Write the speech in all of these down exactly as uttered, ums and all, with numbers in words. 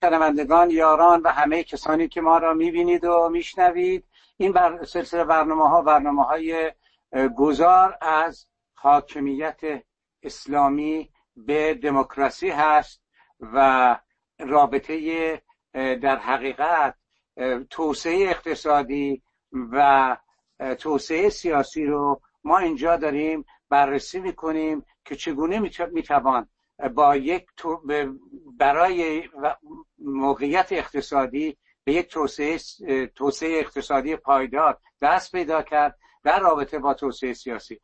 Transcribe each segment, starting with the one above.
شنوندگان، یاران و همه کسانی که ما را میبینید و میشنوید، این بر سلسله برنامه ها برنامه های گذار از حاکمیت اسلامی به دموکراسی هست و رابطه در حقیقت توسعه اقتصادی و توسعه سیاسی رو ما اینجا داریم بررسی میکنیم که چگونه میتوان با یک برای موقعیت اقتصادی به یک توسعه توسعه اقتصادی پایدار دست پیدا کرد در رابطه با توسعه سیاسی.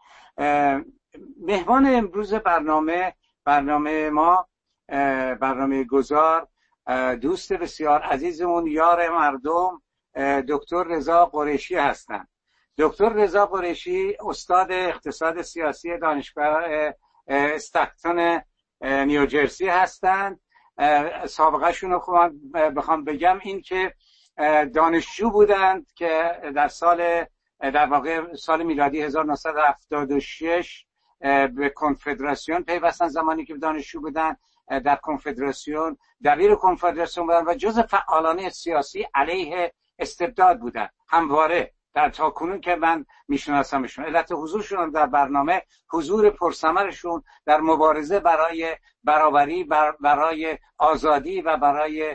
مهمان امروز برنامه برنامه ما برنامه گذار دوست بسیار عزیزمون، یار مردم، دکتر رضا قریشی هستند. دکتر رضا قریشی استاد اقتصاد سیاسی دانشگاه استکتون نیوجرسی هستند. سابقه شون رو بخوام بگم این که دانشجو بودند که در سال در واقع سال میلادی هزار و نهصد و هفتاد و شش به کنفدراسیون پیوستن. زمانی که دانشجو بودن در کنفدراسیون دبیر کنفدراسیون بودن و جزء فعالان سیاسی علیه استبداد بودن همواره در تاکنون که من میشناسمشون. علت حضورشون در برنامه حضور پرثمرشون در مبارزه برای برابری، برای آزادی و برای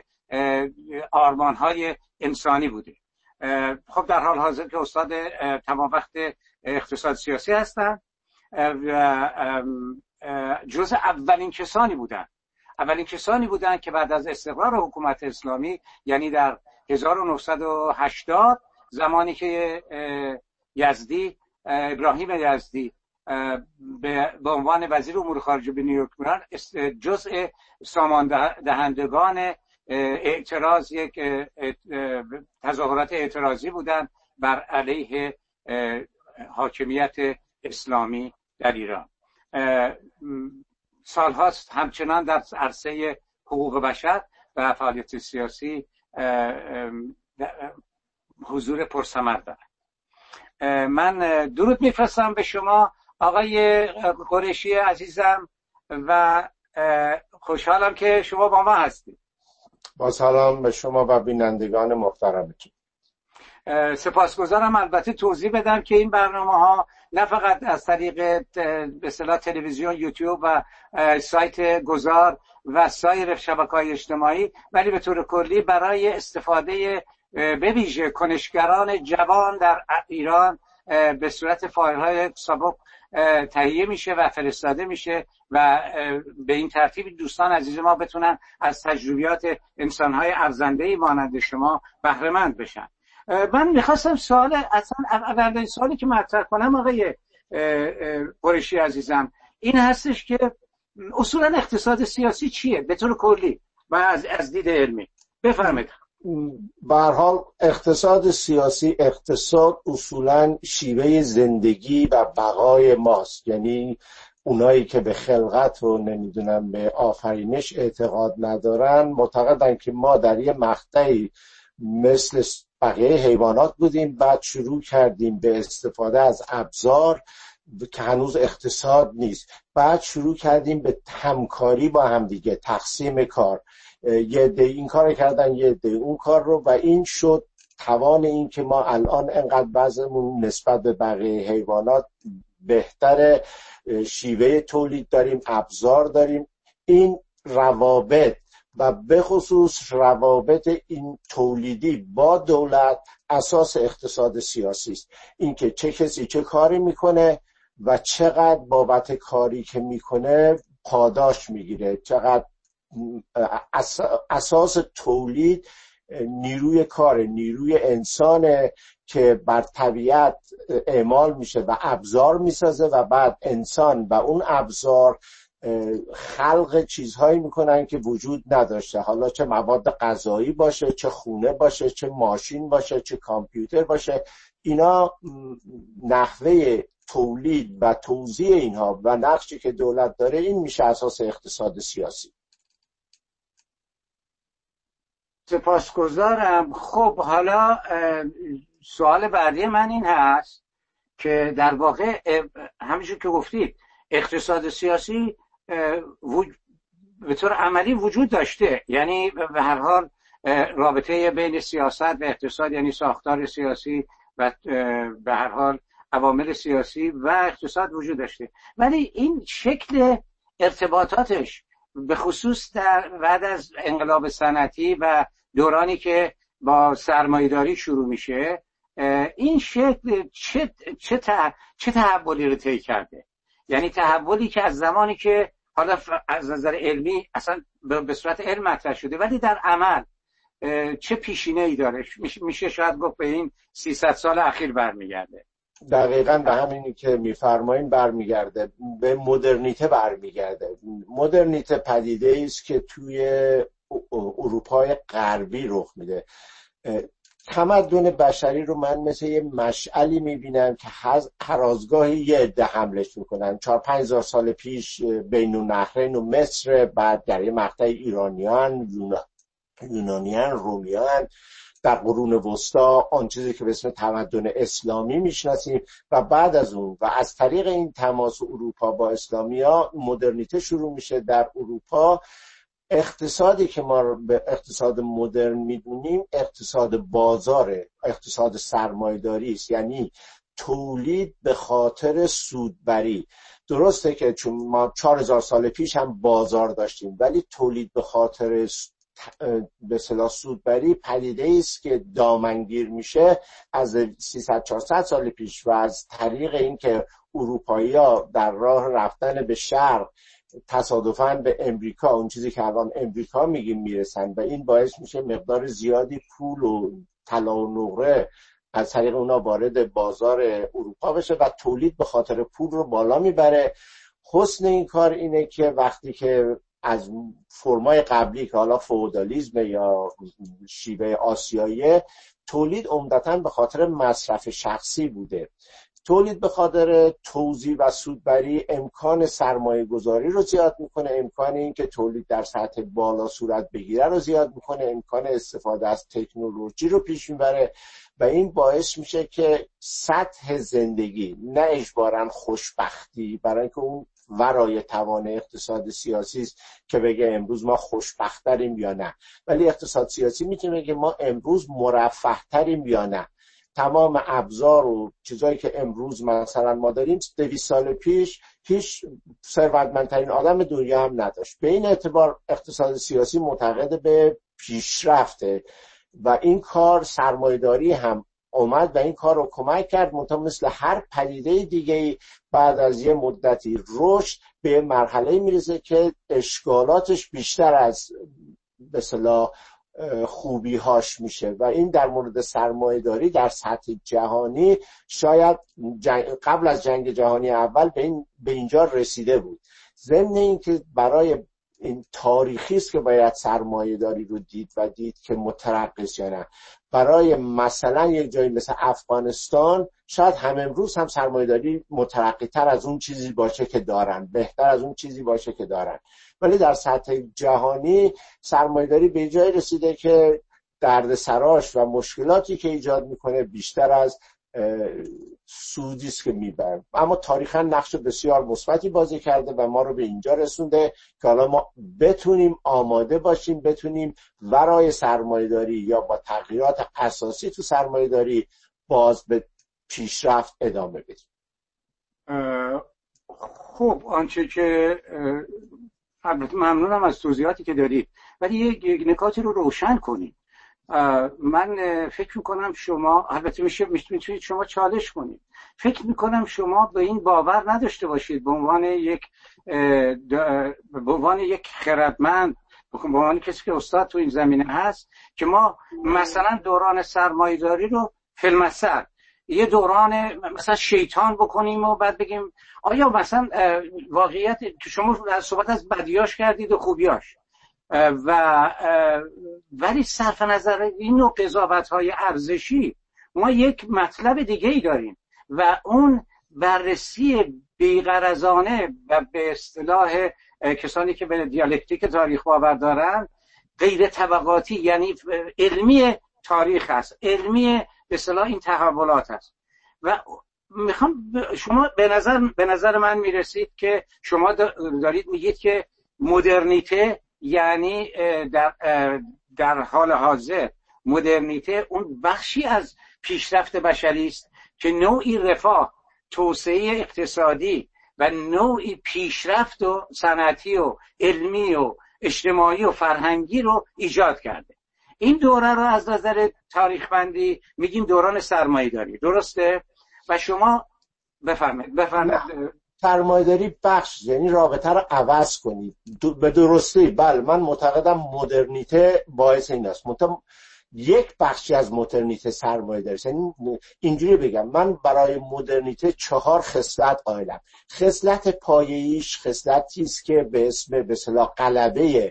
آرمانهای انسانی بوده. خب در حال حاضر که استاد تمام وقت اقتصاد سیاسی هستن و جزء اولین کسانی بودن اولین کسانی بودن که بعد از استقرار حکومت اسلامی، یعنی در هزار و نهصد و هشتاد، زمانی که یزدی ابراهیم یزدی به عنوان وزیر امور خارجه به نیویورک میرن، جزء سامان دهندگان اعتراض یک تظاهرات اعتراضی بودن بر علیه حاکمیت اسلامی در ایران. سالهاست همچنان در عرصه حقوق بشر و فعالیت سیاسی حضور پرثمر دارم. من درود میفرستم به شما آقای قریشی عزیزم و خوشحالم که شما با ما هستید. با سلام به شما و بینندگان محترمتون. سپاسگزارم. البته توضیح بدم که این برنامه ها نه فقط از طریق به اصطلاح تلویزیون، یوتیوب و سایت گذار و سایر شبکه‌های اجتماعی، ولی به طور کلی برای استفاده به ویژه کنشگران جوان در ایران به صورت فایل‌های سابق تهیه میشه و فرستاده میشه و به این ترتیب دوستان عزیز ما بتونن از تجربیات انسان‌های ارزنده‌ای مانند شما بهره مند بشن. من میخواستم سوال اصلا اولین سوالی که مطرح کنم آقای قریشی عزیزم این هستش که اصولا اقتصاد سیاسی چیه به طور کلی و از از دید علمی؟ بفرمایید. به هر حال اقتصاد سیاسی، اقتصاد اصولا شیوه زندگی و بقای ماست، یعنی اونایی که به خلقت و نمیدونم به آفرینش اعتقاد ندارن معتقدن که ما در یه مقطعی مثل بقیه حیوانات بودیم، بعد شروع کردیم به استفاده از ابزار که هنوز اقتصاد نیست، بعد شروع کردیم به همکاری با همدیگه، تقسیم کار، یه عده این کار کردن یه عده اون کار رو، و این شد توان این که ما الان انقدر وضعمون نسبت به بقیه حیوانات بهتر، شیوه تولید داریم، ابزار داریم. این روابط و به خصوص روابط این تولیدی با دولت اساس اقتصاد سیاسی است. اینکه چه کسی چه کاری میکنه و چقدر بابت کاری که میکنه پاداش میگیره، چقدر اساس تولید نیروی کار، نیروی انسانه که بر طبیعت اعمال میشه و ابزار میسازه و بعد انسان و اون ابزار خلق چیزهایی میکنن که وجود نداشته، حالا چه مواد غذایی باشه، چه خونه باشه، چه ماشین باشه، چه کامپیوتر باشه. اینا نحوه تولید و توزیع اینها و نقشی که دولت داره، این میشه اساس اقتصاد سیاسی. سپاسگزارم. خب حالا سوال بعدی من این هست که در واقع همینجور که گفتید اقتصاد سیاسی به طور عملی وجود داشته. یعنی به هر حال رابطه بین سیاست و اقتصاد، یعنی ساختار سیاسی و به هر حال عوامل سیاسی و اقتصاد وجود داشته، ولی این شکل ارتباطاتش به خصوص در بعد از انقلاب صنعتی و دورانی که با سرمایه‌داری شروع میشه، این شکل چه چه چه تحولی رو طی کرده. یعنی تحولی که از زمانی که حالا از نظر علمی اصلا به صورت علم مطرح شده، ولی در عمل چه پیشینه‌ای داره، میشه شاید گفت به این سیصد سال اخیر برمیگرده. دقیقاً به همینی که میفرمایین برمیگرده، به مدرنیته برمیگرده. مدرنیته پدیده است که توی اروپای غربی رخ میده. تمدن بشری رو من مثل یه مشعلی میبینم که هرازگاهی یه عده حملش میکنن. چهار پنج هزار سال پیش بین النهرین و مصر، بعد در یه مقطع ایرانیان، یونانیان، رومیان، در قرون وسطا آن چیزی که به اسم تمدن اسلامی میشناسیم، و بعد از اون و از طریق این تماس اروپا با اسلامیا مدرنیته شروع میشه در اروپا. اقتصادی که ما به اقتصاد مدرن میدونیم اقتصاد بازاره، اقتصاد سرمایه‌داری است، یعنی تولید به خاطر سودبری. درسته که چون ما چهار هزار سال پیش هم بازار داشتیم، ولی تولید به خاطر به اصطلاح سودبری پدیده است که دامنگیر میشه از سیصد چهارصد سال پیش، و از طریق اینکه اروپایی‌ها در راه رفتن به شرق تصادفاً به امریکا، اون چیزی که الان امریکا میگیم، میرسن، و این باعث میشه مقدار زیادی پول و طلا و نقره از طریق اونا وارد بازار اروپا بشه و تولید به خاطر پول رو بالا میبره. حسن این کار اینه که وقتی که از فرمای قبلی که حالا فئودالیسم یا شیوه آسیایی، تولید عمدتاً به خاطر مصرف شخصی بوده. تولید به خاطر توزیع و سودبری امکان سرمایه گذاری رو زیاد میکنه، امکان این که تولید در سطح بالا صورت بگیره رو زیاد میکنه، امکان استفاده از تکنولوژی رو پیش میبره، و این باعث میشه که سطح زندگی، نه اجباراً خوشبختی، برای اینکه اون ورای توان اقتصاد سیاسی است که بگه امروز ما خوشبخت‌تریم یا نه، ولی اقتصاد سیاسی میتونه بگه ما امروز مرفه‌تریم یا نه. تمام ابزار و چیزایی که امروز مثلا ما داریم دویست سال پیش هیچ ثروتمندترین آدم دنیا هم نداشت. به این اعتبار اقتصاد سیاسی معتقد به پیشرفته، و این کار سرمایه‌داری هم اومد و این کار رو کمک کرد. منتها مثل هر پدیده دیگه بعد از یه مدتی رشد به مرحله میرسه که اشکالاتش بیشتر از به اصطلاح خوبی هاش میشه، و این در مورد سرمایه داری در سطح جهانی شاید جنگ قبل از جنگ جهانی اول به این به اینجا رسیده بود. ضمن این که برای این تاریخی است که باید سرمایه داری رو دید و دید که مترقص یا نه. برای مثلا یک جایی مثل افغانستان شاید هم امروز هم سرمایه داری مترقی تر از اون چیزی باشه که دارن، بهتر از اون چیزی باشه که دارن، ولی در سطح جهانی سرمایه داری به جایی رسیده که دردسراش و مشکلاتی که ایجاد میکنه بیشتر از سودی است که میبره. اما تاریخاً نقش بسیار مثبتی بازی کرده و ما رو به اینجا رسونده که حالا ما بتونیم آماده باشیم، بتونیم ورای سرمایه‌داری یا با تغییرات اساسی تو سرمایه‌داری باز به پیشرفت ادامه بدیم. خب آنچه که البته ممنونم از توضیحاتی که دارید، ولی یک نکاتی رو روشن کنید. من فکر میکنم شما، البته میشه میتونید شما چالش کنید، فکر میکنم شما به این باور نداشته باشید به عنوان یک به عنوان یک خردمند، به عنوان کسی که استاد تو این زمینه هست، که ما مثلا دوران سرمایه‌داری رو فیلمسر یه دوران مثلا شیطان بکنیم و بعد بگیم آیا مثلا واقعیت شما صحبت از بدیاش کردید و خوبیاش، و ولی صرف نظر این نوع قضاوت‌های ارزشی ما یک مطلب دیگه ای داریم و اون بررسی بی‌غرضانه و به اصطلاح کسانی که به دیالکتیک تاریخ باور دارن غیر طبقاتی، یعنی علمی تاریخ هست، علمی به اصطلاح این تحولات هست. و میخوام شما به نظر به نظر من میرسید که شما دارید میگید که مدرنیته یعنی در, در حال حاضر مدرنیته اون بخشی از پیشرفت بشری است که نوعی رفاه، توسعه اقتصادی و نوعی پیشرفت و صنعتی و علمی و اجتماعی و فرهنگی رو ایجاد کرده. این دوره رو از نظر تاریخ بندی میگیم دوران سرمایه‌داری، درسته؟ و شما بفرمایید بفرمایید. سرمایه‌داری بخش یعنی رابطه رو عوض کنید به درستی. بله من معتقدم مدرنیته باعث این است. متم... یک بخشی از مدرنیته سرمایه‌داری، یعنی اینجوری بگم من برای مدرنیته چهار خصلت قائلم. خصلت پایه‌ایش خصلتی است که به اسم به اصطلاح غلبه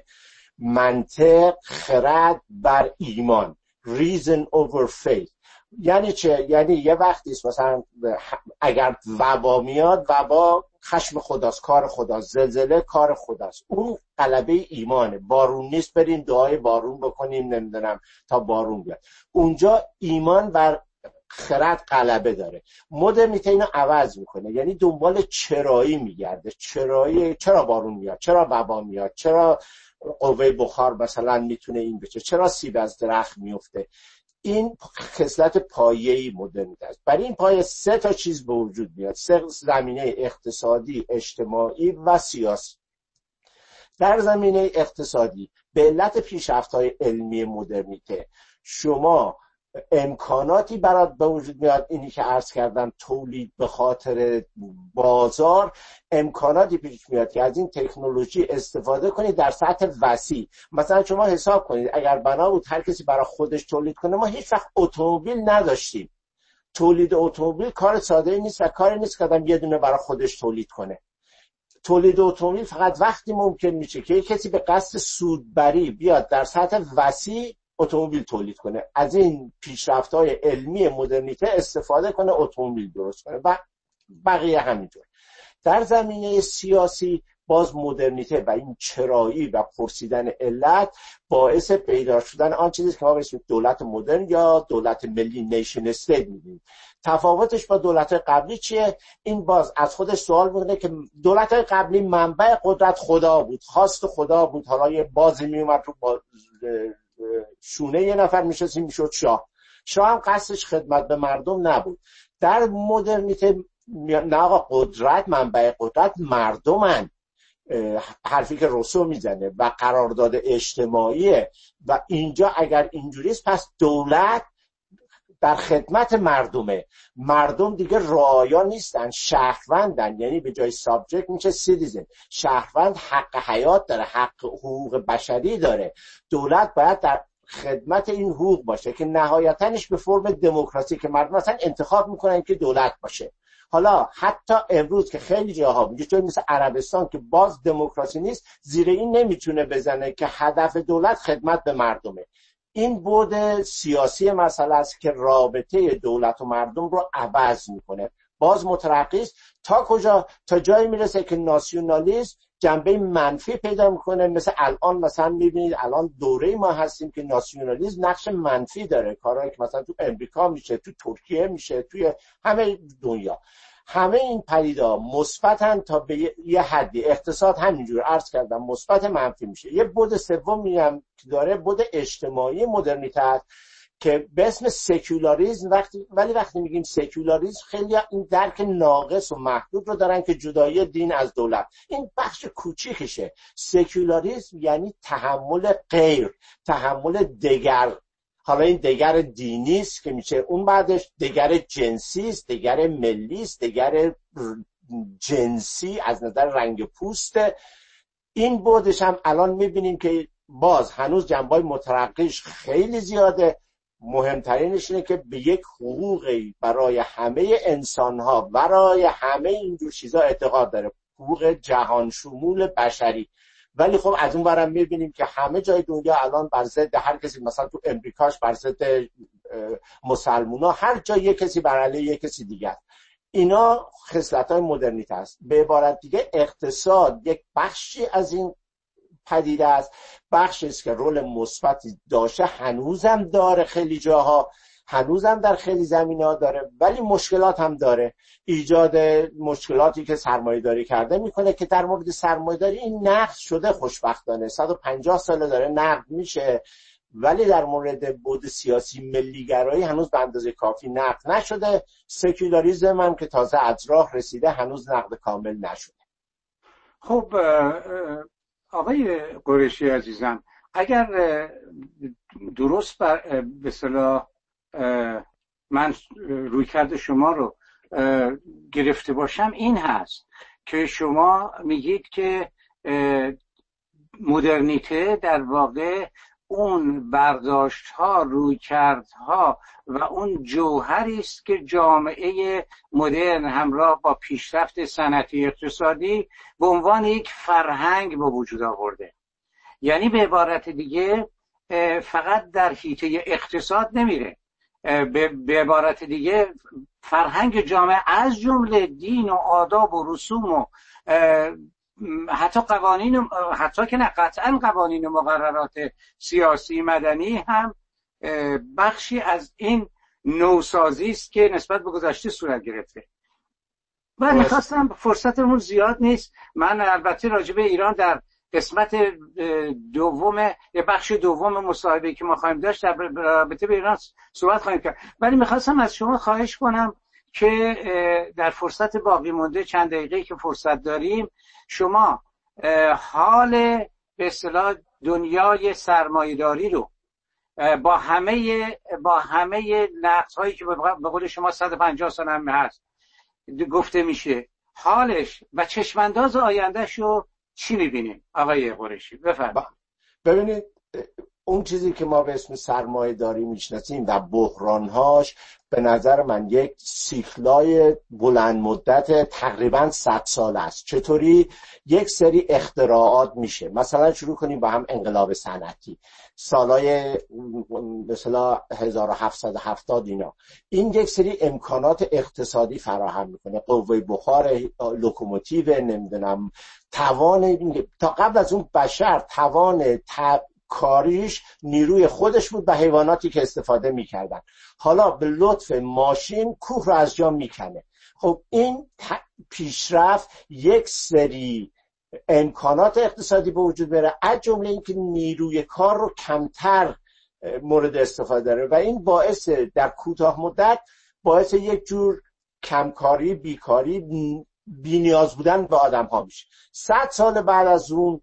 منطق، خرد بر ایمان، reason over faith. یعنی چه؟ یعنی یه وقتی است مثلا اگر وبا میاد، وبا خشم خداست، کار خداست، زلزله کار خداست، اون غلبه ایمانه. بارون نیست بریم دعای بارون بکنیم نمیدونم تا بارون بیاد، اونجا ایمان بر خرد غلبه داره. مدرنیته اینو عوض میکنه، یعنی دنبال چرایی میگرده. چرایی، چرا بارون میاد، چرا وبا میاد، چرا قوه بخار مثلا میتونه این بشه، چرا سیب از درخت میفته. این خصلت پایه‌ای مدرنیته است. برای این پایه سه تا چیز به وجود میاد، سه زمینه: اقتصادی، اجتماعی و سیاسی. در زمینه اقتصادی به علت پیشرفت‌های علمی مدرنیته شما امکاناتی برات به وجود میاد، اینی که عرض کردم تولید به خاطر بازار، امکاناتی پیش میاد که از این تکنولوژی استفاده کنید در سطح وسیع. مثلا شما حساب کنید اگر بنا بود هر کسی برای خودش تولید کنه، ما هیچ وقت اتومبیل نداشتیم. تولید اتومبیل کار ساده نیست و کاری نیست که آدم یه دونه برای خودش تولید کنه. تولید اتومبیل فقط وقتی ممکن میشه که کسی به قصد سودبری بیاد در سطح وسیع اتومبیل تولید کنه، از این پیشرفت‌های علمی مدرنیته استفاده کنه، اتومبیل درست کنه و بقیه همینطور. در زمینه سیاسی باز مدرنیته و این چرایی و پرسیدن علت باعث پیدا شدن آن چیزی که ما بهش دولت مدرن یا دولت ملی، نیشن استیت میگیم. تفاوتش با دولت‌های قبلی چیه؟ این باز از خودش سوال میکنه که دولت‌های قبلی منبع قدرت خدا بود، خواست خدا بود، حالا یه بازی میومد رو با شونه یه نفر میشد میشد شاه. شاه هم قصدش خدمت به مردم نبود. در مدرنیته نه آقا، قدرت، منبع قدرت مردمن، حرفی که روسو میزنه و قرارداد اجتماعیه. و اینجا اگر اینجوریست پس دولت در خدمت مردمه. مردم دیگه رعایا نیستن، شهروندن، یعنی به جای سابجکت میشه سیتیزن. شهروند حق حیات داره، حق حقوق بشری داره. دولت باید در خدمت این حقوق باشه که نهایتاش به فرم دموکراسی که مردم مثلا انتخاب میکنن که دولت باشه. حالا حتی امروز که خیلی جاها میگه جایی مثل عربستان که باز دموکراسی نیست، زیر این نمیتونه بزنه که هدف دولت خدمت به مردمه. این بعد سیاسی مسئله است که رابطه دولت و مردم رو عوض میکنه. باز مترقی است تا کجا؟ تا جایی میرسه که ناسیونالیسم جنبه منفی پیدا میکنه. مثل الان مثلا میبینید الان دوره ما هستیم که ناسیونالیسم نقش منفی داره، کارهایی که مثلا تو امریکا میشه، تو ترکیه میشه، توی همه دنیا. همه این پدیدا مثبتن تا به یه حدی. اقتصاد همینجور عرض کردم مثبت منفی میشه. یه بعد سوم میگم که داره بعد اجتماعی مدرنیته است که به اسم سکولاریسم. وقتی ولی وقتی میگیم سکولاریسم خیلی این درک ناقص و محدود رو دارن که جدایی دین از دولت. این بخش کوچیکشه. سکولاریسم یعنی تحمل غیر، تحمل دگر. حالا این دگر دینی است که میشه، اون بعدش دگر جنسی است، دگر ملی است، دگر جنسی از نظر رنگ پوست. این بعدش هم الان میبینیم که باز هنوز جنبه‌های مترقیش خیلی زیاده. مهمترینش اینه که به یک حقوقی برای همه انسان‌ها، برای همه اینجور چیزا اعتقاد داره، حقوق جهان شمول بشری. ولی خب از اون برم میبینیم که همه جای دنیا الان بر ضد هر کسی، مثلا تو امریکاش بر ضد مسلمونا، هر جای یک کسی بر علیه یک کسی دیگه. اینا خصلت‌های مدرنیته است. به عبارت دیگه اقتصاد یک بخشی از این پدیده است، بخشی است که رول مثبتی داشته، هنوزم داره خیلی جاها، هنوزم در خیلی زمینه‌ها داره، ولی مشکلات هم داره. ایجاد مشکلاتی که سرمایه‌داری کرده میکنه که در مورد سرمایه‌داری این نقد شده خوشبختانه صد و پنجاه ساله داره نقد میشه، ولی در مورد بعد سیاسی ملیگرایی هنوز به اندازه کافی نقد نشده. سکولاریسم هم که تازه از راه رسیده هنوز نقد کامل نشده. خب آقای قریشی عزیزم، اگر درست به اصطلاح من رویکرد شما رو گرفته باشم، این هست که شما میگید که مدرنیته در واقع اون برداشت ها، رویکرد ها و اون جوهری است که جامعه مدرن همراه با پیشرفت صنعتی اقتصادی به عنوان یک فرهنگ به وجود آورده. یعنی به عبارت دیگه فقط در حیطه اقتصاد نمیره، به عبارت دیگه فرهنگ جامعه از جمله دین و آداب و رسوم و حتی قوانین، حتی که نه قطعا قوانین و مقررات سیاسی مدنی هم بخشی از این نوسازی است که نسبت به گذشته صورت گرفته. من میخواستم، فرصتمون زیاد نیست، من البته راجع به ایران در قسمت دوم بخش دوم مصاحبه‌ای که ما خواهیم داشت در رابطه به ایران صحبت خواهیم کرد، ولی میخواستم از شما خواهش کنم که در فرصت باقی مونده چند دقیقه‌ای که فرصت داریم، شما حال به اصطلاح دنیای سرمایه‌داری رو با همه با همه نقص‌هایی که به قول شما صد و پنجاه سال هم هست گفته میشه، حالش و چشمانداز آیندهش رو چی می‌بینیم آقای قریشی؟ بفرمایید. ببینید، اون چیزی که ما به اسم سرمایه‌داری میشناسیم و بحران‌هاش به نظر من یک سیکلای بلند مدت تقریباً صد سال است. چطوری؟ یک سری اختراعات میشه، مثلا شروع کنیم با هم انقلاب صنعتی سالای مثلا هزار و هفتصد و هفتاد، اینا این یک سری امکانات اقتصادی فراهم میکنه، قوه بخار، لوکوموتیو، نمیدونم توان، تا قبل از اون بشر توان ت... کاریش نیروی خودش بود به حیواناتی که استفاده میکردن. حالا به لطف ماشین کوه رو از جا میکنه. خب این پیشرفت یک سری امکانات اقتصادی به وجود بره، از جمله اینکه نیروی کار رو کمتر مورد استفاده داره و این باعث در کوتاه مدت باعث یک جور کمکاری، بیکاری، بی نیاز بودن به آدم ها میشه. صد سال بعد از اون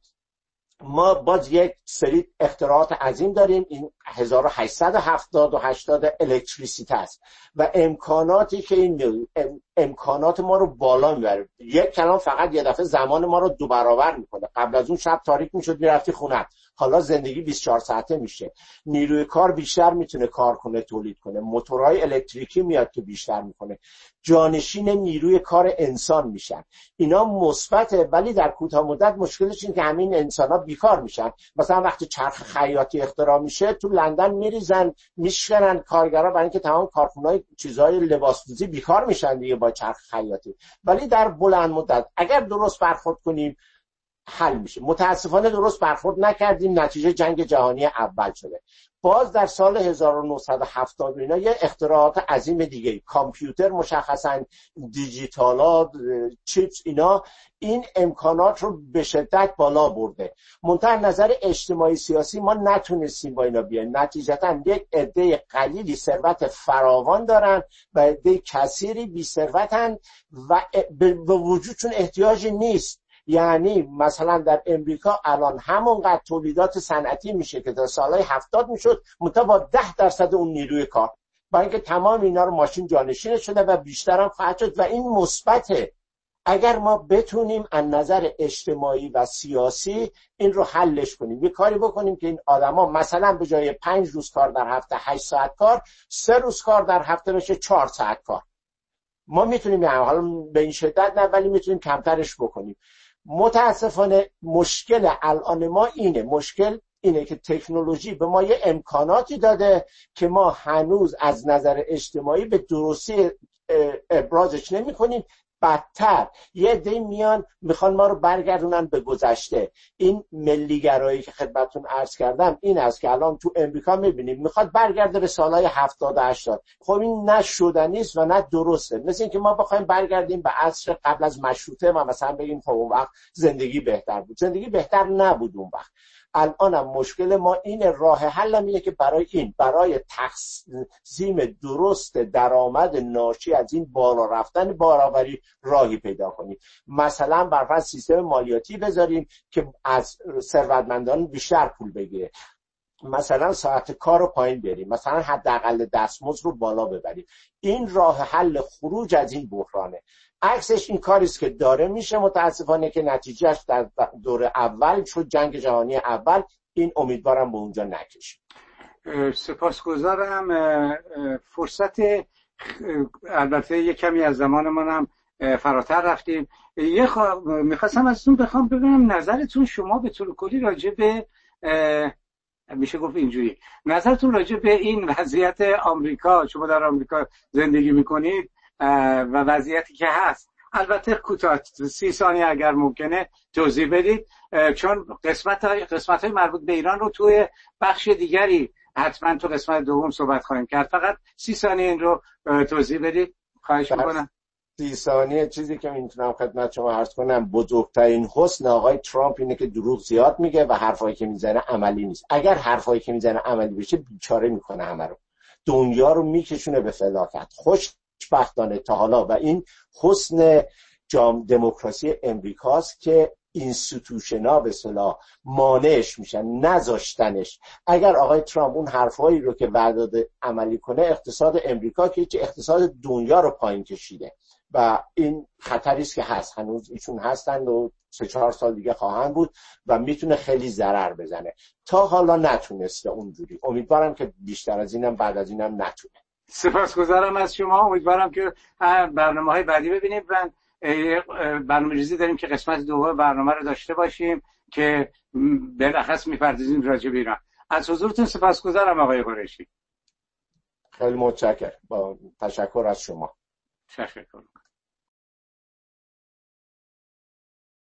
ما باز یک سری اختراعات عظیم داریم، این هزار و هشتصد و هفتاد و هشتاد الکتریسیته است و امکاناتی که این امکانات ما رو بالا میبره. یک کلام فقط یه دفعه زمان ما رو دو برابر میکنه. قبل از اون شب تاریک میشد میرفتی خونه، حالا زندگی بیست و چهار ساعته میشه. نیروی کار بیشتر میتونه کار کنه، تولید کنه. موتورهای الکتریکی میاد که بیشتر میکنه، جانشین نیروی کار انسان میشن. اینا مثبته، ولی در کوتاه مدت مشکلش اینه که همین انسانا بیکار میشن. مثلا وقتی چرخ خیاطی اختراع میشه تو لندن میریزن میشکنن کارگرا، برای اینکه تمام کارخونه‌های چیزهای لباسدوزی بیکار میشن دیگه با چرخ خیاطی. ولی در بلند مدت اگر درست برخورد کنیم حل میشه. متاسفانه درست برخورد نکردیم، نتیجه جنگ جهانی اول شده. باز در سال هزار و نهصد و هفتاد اینا یه اختراعات عظیم دیگه، کامپیوتر، مشخصا دیجیتالا، چیپس، اینا این امکانات رو به شدت بالا برده. منتها نظر اجتماعی سیاسی ما نتونستیم با اینا بیایم. نتیجتا یک عده قلیلی ثروت فراوان دارن و عده کثیری بی ثروتن و به وجودشون احتیاجی نیست. یعنی مثلا در امریکا الان همونقدر تولیدات صنعتی میشه که در سالهای هفتاد میشد، منتها با ده درصد اون نیروی کار، برای اینکه تمام اینا رو ماشین جانشین شده و بیشتر هم خواهد شد و این مثبته. اگر ما بتونیم از نظر اجتماعی و سیاسی این رو حلش کنیم، یه کاری بکنیم که این آدما مثلا به جای پنج روز کار در هفته هشت ساعت کار، سه روز کار در هفته بشه چهار ساعت کار، ما میتونیم، یعنی حالا به این شدت نه، ولی میتونیم کمترش بکنیم. متاسفانه مشکل الان ما اینه، مشکل اینه که تکنولوژی به ما یه امکاناتی داده که ما هنوز از نظر اجتماعی به درستی ابرازش نمی کنیم. بدتر یه عده میان میخوان ما رو برگردونن به گذشته. این ملیگرایی که خدمتتون عرض کردم این است که الان تو امریکا میبینیم میخواد برگرده به سالهای هفتاد و هشتاد. خب این نه شدنی است و نه درسته. مثل اینکه ما بخوایم برگردیم به عصر قبل از مشروطه و مثلا بگیم خب اون وقت زندگی بهتر بود. زندگی بهتر نبود اون وقت. الان هم مشکل ما این راه حل اینه که برای این برای تقسیم درست درآمد ناشی از این بالا رفتن بارآوری راهی پیدا کنیم. مثلا بر فرض سیستم مالیاتی بذاریم که از ثروتمندان بیشتر پول بگیره، مثلا ساعت کار رو پایین بریم، مثلا حداقل دستمزد رو بالا ببریم. این راه حل خروج از این بحرانه. عکسش این کاریست که داره میشه، متاسفانه که نتیجهش در دور اول شد جنگ جهانی اول. این امیدوارم به اونجا نکشه. سپاسگزارم. فرصت البته یک کمی از زمانمون هم فراتر رفتیم. یه خوا... میخواستم ازتون بخوام ببینم نظرتون شما به طور کلی راجع به میشه گفت اینجوری نظرتون راجع به این وضعیت آمریکا، شما در آمریکا زندگی میکنید و وضعیتی که هست، البته کوتاه سی ثانیه اگر ممکنه توضیح بدید، چون قسمت های قسمت های مربوط به ایران رو توی بخش دیگری حتما تو قسمت دوم صحبت خواهیم کرد. فقط سی ثانیه این رو توضیح بدید خواهش میکنم. سی ثانیه چیزی که میتونم خدمت شما عرض کنم، بزرگترین حسن آقای ترامپ اینه که دروغ زیاد میگه و حرفایی که میزنه عملی نیست. اگر حرفایی که میزنه عملی بشه بیچاره میکنه همه رو، دنیا رو میکشونه به فلاکت. خوشبختانه تا حالا و این حسن جام دموکراسی امریکاست که اینستیتوشن‌ها به اصطلاح مانعش میشن، نذاشتنش. اگر آقای ترامپ اون حرفایی رو که وعده داده عملی کنه، اقتصاد امریکا که چه اقتصاد دنیا رو پایین کشیده و این خطری است که هست، هنوز ایشون هستند و سه چهار سال دیگه خواهند بود و میتونه خیلی ضرر بزنه. تا حالا نتونسته اونجوری. امیدوارم که بیشتر از اینم بعد از اینم نتونه. سپاسگزارم از شما. امیدوارم که برنامه‌های بعدی ببینیم. من برنامه‌ریزی داریم که قسمت دوم برنامه رو داشته باشیم که بالاخص می‌پردازیم راجع به ایران. از حضورتون سپاسگزارم آقای قریشی. خیلی متشکرم. با تشکر از شما. تشکر.